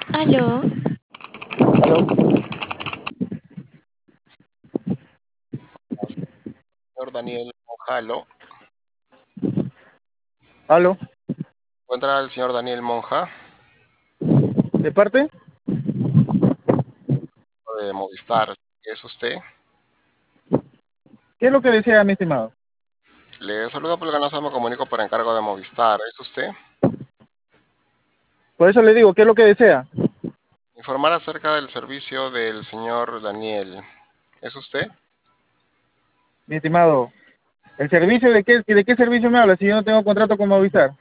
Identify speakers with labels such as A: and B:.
A: Aló,
B: Aló,
C: Señor Daniel Monjalo.
B: aló,
C: ¿Encuentra el señor Daniel Monja
B: ¿de parte?
C: de Movistar? ¿Es usted?
B: ¿Qué es lo que desea, mi estimado?
C: Le saludo por el canal, me comunico por encargo de Movistar. ¿Es usted?
B: Por eso le digo, ¿qué es lo que desea?
C: Informar acerca del servicio del señor Daniel. ¿Es usted?
B: Mi estimado, ¿el servicio de qué servicio me habla si yo no tengo contrato con Movistar?